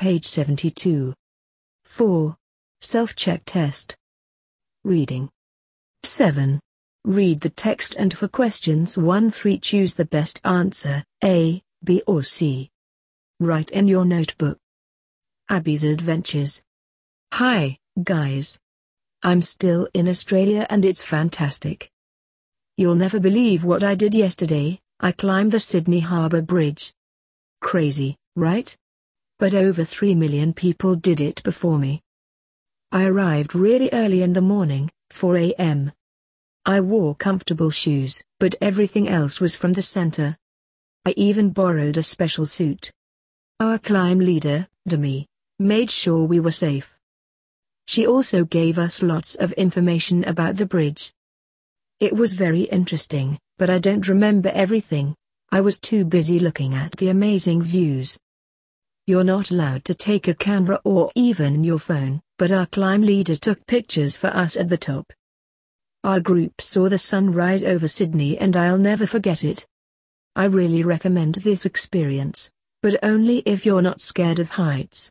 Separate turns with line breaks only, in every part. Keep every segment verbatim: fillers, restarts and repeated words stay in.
page seventy-two. four. Self-check test. Reading. seven. Read the text and for questions one through three choose the best answer, A, B or C. Write in your notebook. Abby's adventures. Hi, guys. I'm still in Australia and it's fantastic. You'll never believe what I did yesterday. I climbed the Sydney Harbour Bridge. Crazy, right? But over three million people did it before me. I arrived really early in the morning, four a m I wore comfortable shoes, but everything else was from the center. I even borrowed a special suit. Our climb leader, Demi, made sure we were safe. She also gave us lots of information about the bridge. It was very interesting, but I don't remember everything. I was too busy looking at the amazing views. You're not allowed to take a camera or even your phone, but our climb leader took pictures for us at the top. Our group saw the sunrise over Sydney and I'll never forget it. I really recommend this experience, but only if you're not scared of heights.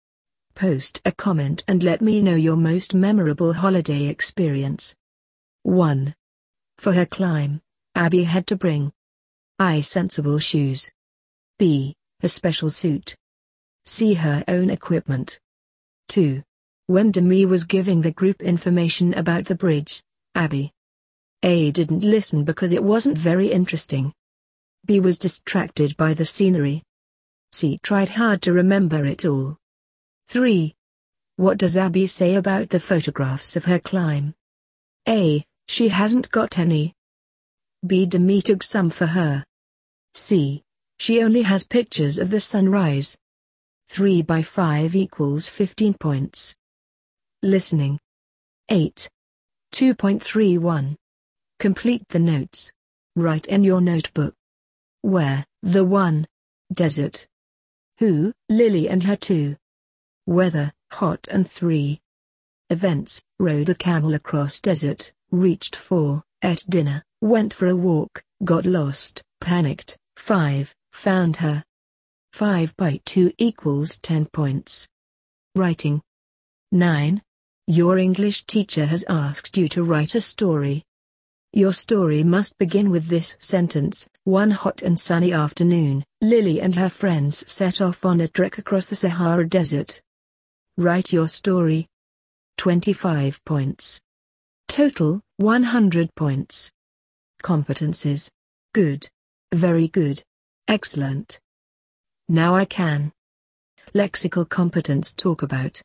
Post a comment and let me know your most memorable holiday experience. one. For her climb, Abby had to bring A. Sensible shoes. B. A special suit. C. Her own equipment. two. When Demi was giving the group information about the bridge, Abby A. didn't listen because it wasn't very interesting. B. was distracted by the scenery. C. tried hard to remember it all. three. What does Abby say about the photographs of her climb? A. She hasn't got any. B. Demi took some for her. C. She only has pictures of the sunrise. three by five equals fifteen points. Listening. eight. two point three one. Complete the notes. Write in your notebook. Where, the one. Desert. Who, Lily and her two. Weather, hot and three. Events, rode a camel across desert, reached four, ate dinner, went for a walk, got lost, panicked, five, found her. five by two equals ten points. Writing. nine. Your English teacher has asked you to write a story. Your story must begin with this sentence. One hot and sunny afternoon, Lily and her friends set off on a trek across the Sahara Desert. Write your story. twenty-five points. Total, one hundred points. Competencies. Good. Very good. Excellent. Now I can. Lexical competence talk about.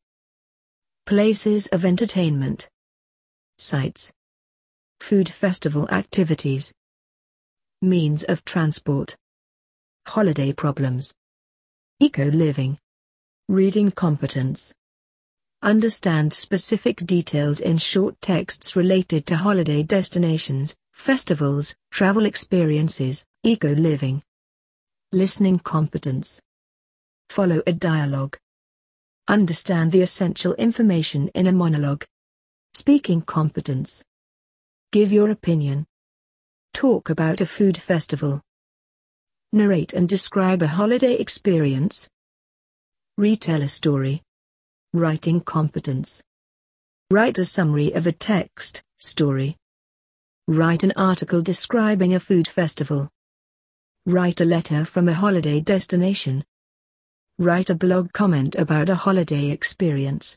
Places of entertainment. Sites. Food festival activities. Means of transport. Holiday problems. Eco-living. Reading competence. Understand specific details in short texts related to holiday destinations, festivals, travel experiences, eco-living. Listening competence. Follow a dialogue. Understand the essential information in a monologue. Speaking competence. Give your opinion. Talk about a food festival. Narrate and describe a holiday experience. Retell a story. Writing competence. Write a summary of a text, story. Write an article describing a food festival. Write a letter from a holiday destination. Write a blog comment about a holiday experience.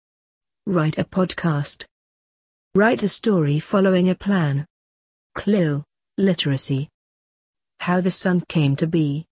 Write a podcast. Write a story following a plan. C L I L, literacy. How the sun came to be.